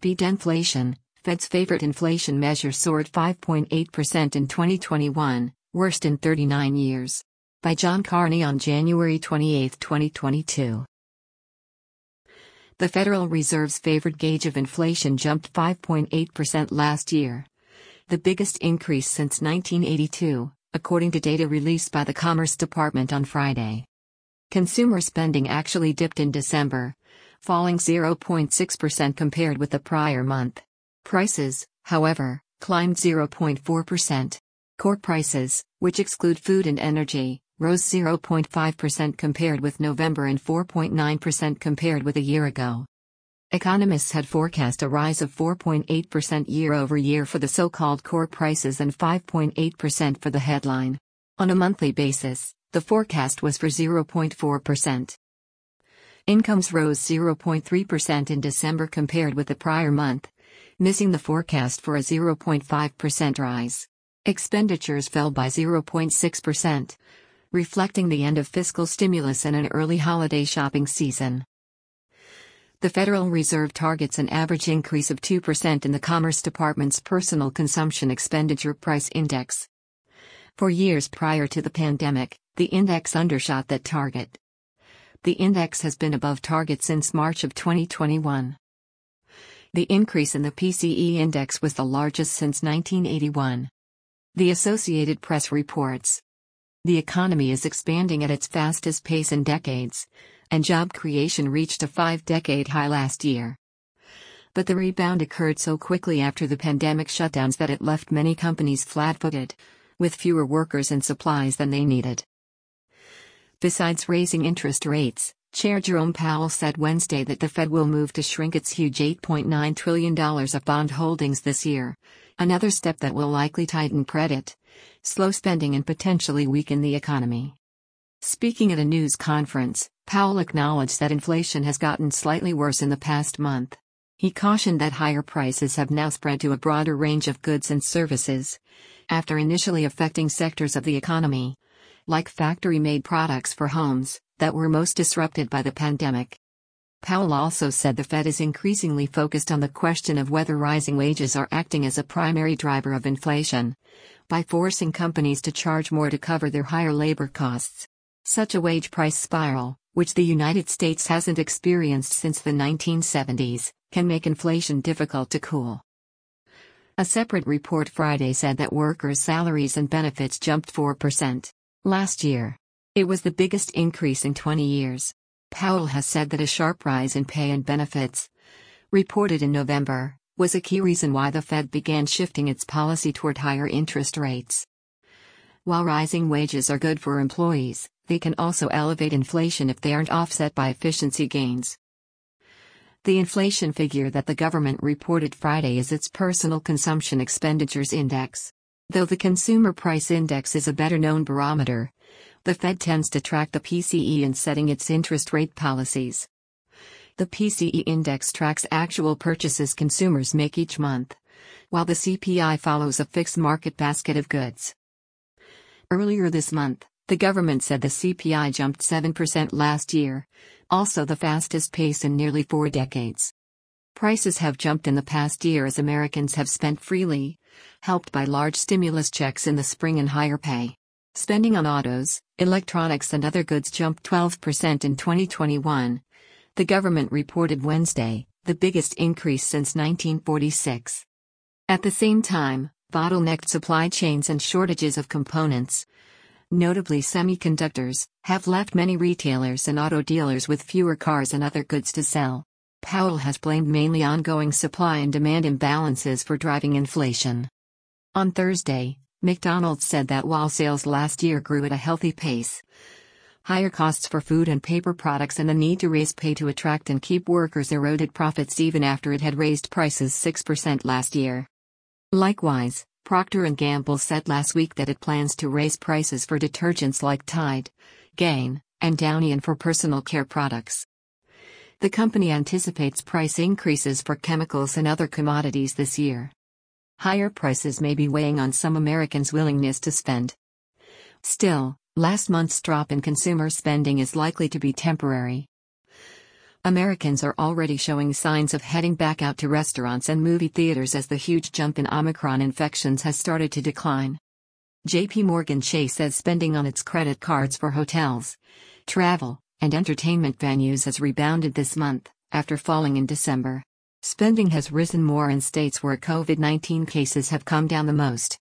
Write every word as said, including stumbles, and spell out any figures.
Beat inflation. Fed's favorite inflation measure soared five point eight percent in twenty twenty-one, worst in thirty-nine years. By John Carney on January twenty-eighth, twenty twenty-two. The Federal Reserve's favored gauge of inflation jumped five point eight percent last year, the biggest increase since nineteen eighty-two, according to data released by the Commerce Department on Friday. Consumer spending actually dipped in December, falling zero point six percent compared with the prior month. Prices, however, climbed zero point four percent. Core prices, which exclude food and energy, rose zero point five percent compared with November and four point nine percent compared with a year ago. Economists had forecast a rise of four point eight percent year-over-year for the so-called core prices and five point eight percent for the headline. On a monthly basis, the forecast was for zero point four percent. Incomes rose zero point three percent in December compared with the prior month, missing the forecast for a zero point five percent rise. Expenditures fell by zero point six percent, reflecting the end of fiscal stimulus and an early holiday shopping season. The Federal Reserve targets an average increase of two percent in the Commerce Department's Personal Consumption Expenditure Price Index. For years prior to the pandemic, the index undershot that target. The index has been above target since March of twenty twenty-one. The increase in the P C E index was the largest since nineteen eighty-one. The Associated Press reports. The economy is expanding at its fastest pace in decades, and job creation reached a five-decade high last year. But the rebound occurred so quickly after the pandemic shutdowns that it left many companies flat-footed, with fewer workers and supplies than they needed. Besides raising interest rates, Chair Jerome Powell said Wednesday that the Fed will move to shrink its huge eight point nine trillion dollars of bond holdings this year, another step that will likely tighten credit, slow spending and potentially weaken the economy. Speaking at a news conference, Powell acknowledged that inflation has gotten slightly worse in the past month. He cautioned that higher prices have now spread to a broader range of goods and services, after initially affecting sectors of the economy, like factory-made products for homes, that were most disrupted by the pandemic. Powell also said the Fed is increasingly focused on the question of whether rising wages are acting as a primary driver of inflation, by forcing companies to charge more to cover their higher labor costs. Such a wage price spiral, which the United States hasn't experienced since the nineteen seventies, can make inflation difficult to cool. A separate report Friday said that workers' salaries and benefits jumped four percent last year. It was the biggest increase in twenty years. Powell has said that a sharp rise in pay and benefits, reported in November, was a key reason why the Fed began shifting its policy toward higher interest rates. While rising wages are good for employees, they can also elevate inflation if they aren't offset by efficiency gains. The inflation figure that the government reported Friday is its Personal Consumption Expenditures Index. Though the Consumer Price Index is a better-known barometer, the Fed tends to track the P C E in setting its interest rate policies. The P C E index tracks actual purchases consumers make each month, while the C P I follows a fixed market basket of goods. Earlier this month, the government said the C P I jumped seven percent last year, also the fastest pace in nearly four decades. Prices have jumped in the past year as Americans have spent freely, helped by large stimulus checks in the spring and higher pay. Spending on autos, electronics and other goods jumped twelve percent in twenty twenty-one, the government reported Wednesday, the biggest increase since nineteen forty-six. At the same time, bottlenecked supply chains and shortages of components, notably semiconductors, have left many retailers and auto dealers with fewer cars and other goods to sell. Powell has blamed mainly ongoing supply and demand imbalances for driving inflation. On Thursday, McDonald's said that while sales last year grew at a healthy pace, higher costs for food and paper products and the need to raise pay to attract and keep workers eroded profits even after it had raised prices six percent last year. Likewise, Procter and Gamble said last week that it plans to raise prices for detergents like Tide, Gain, and Downy and for personal care products. The company anticipates price increases for chemicals and other commodities this year. Higher prices may be weighing on some Americans' willingness to spend. Still, last month's drop in consumer spending is likely to be temporary. Americans are already showing signs of heading back out to restaurants and movie theaters as the huge jump in Omicron infections has started to decline. J P Morgan Chase says spending on its credit cards for hotels, travel, and entertainment venues has rebounded this month, after falling in December. Spending has risen more in states where COVID nineteen cases have come down the most.